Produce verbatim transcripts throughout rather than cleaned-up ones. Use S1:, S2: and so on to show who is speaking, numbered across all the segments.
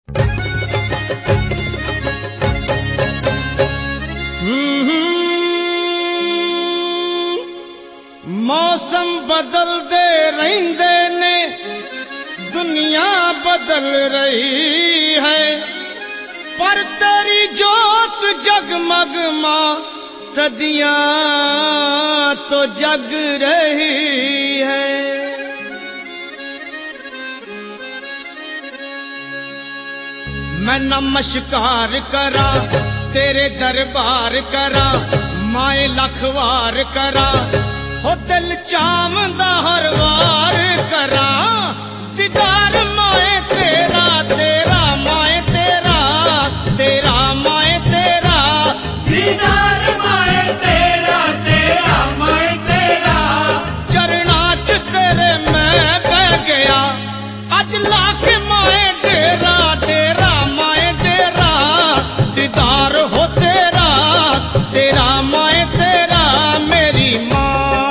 S1: मौसम बदलते रहंदे ने, दुनिया बदल रही है, पर तेरी जोत जगमग मां सदियां तो जग रही है। मैं नमस्कार करा तेरे दरबार करा, माए लखवार करा, हो दिल चामदा हर वार करा, दीदार माए तेरा तेरा माए तेरा तेरा माए तेरा,
S2: दीदार माए तेरा तेरा माए तेरा,
S1: चरणा च तेरे मैं बह गया, अज लाके माए डेरा डेरा माए डेरा, दीदार हो तेरा तेरा माए तेरा मेरी माँ।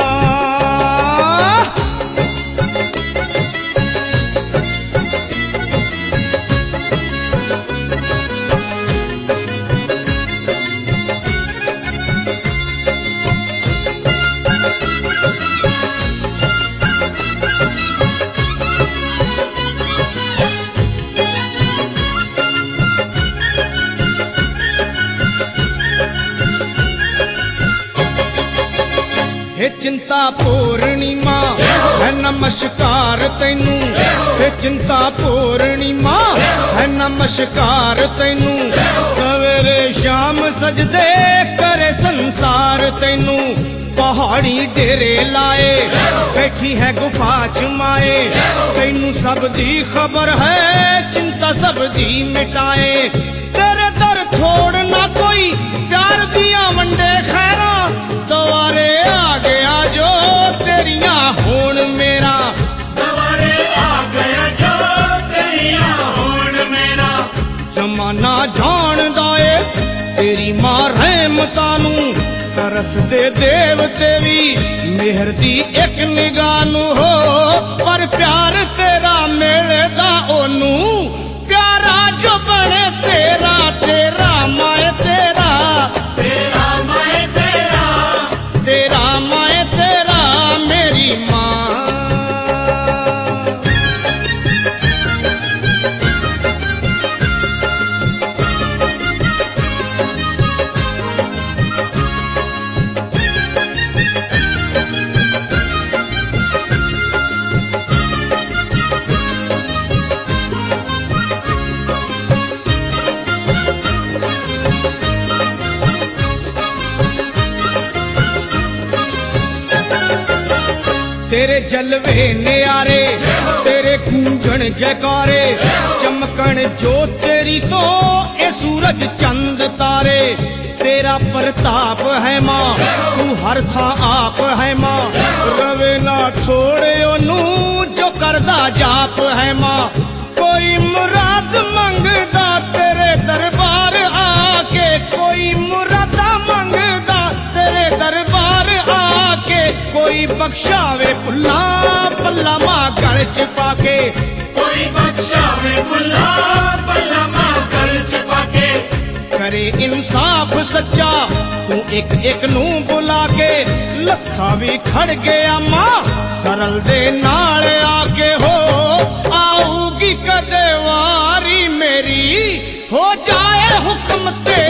S1: हे चिंता पूर्णिमा है नमस्कार तैनू, हे चिंता पूर्णिमा है नमस्कार तैनू, सवेरे शाम सजदे करे संसार तैनू, पहाड़ी डेरे लाए बैठी है गुफा च माए, तैनू सब दी खबर है चिंता सब दी मिटाए, तेरे दर थोड़ ना कोई प्यार दिया वंडे खैरा, द्वारे आ गया जो तेरियां होण मेरा,
S2: द्वारे आ गया जो तेरियां होण मेरा,
S1: जमाना जानदा ए तेरी मां रहमतां नू, तरस दे देव तेरी मेहर दी एक निगाह नू हो, पर प्यार तेरा मिलदा ओनू, प्यारा जो बने तेरा तेरा माए तेरा
S2: तेरा माए तेरा,
S1: तेरा माए तेरा मेरी माँ। तेरे जलवे न्यारे तेरे गूंजन जयकारे, चमकन जो तेरी तो ए सूरज चंद तारे, तेरा प्रताप है मां तू हर था आप है मां, रवे ना छोड़े ओनू जो करदा जाप है मां, कोई मुराद मंगदा तेरे दरबार आके, कोई मुरादा मंगदा तेरे दरबार आके, कोई बख्शावे पुल्ला पल्ला मां गल च पाके,
S2: कोई बख्शावे पुल्ला पल्ला मां गल च पाके,
S1: करे इंसाफ सच्चा तू एक एक नू बुला के, लखा भी खड़ गया मां सरल दे नाल आके, हो आऊगी कदे वारी मेरी हो जाए हुक्म ते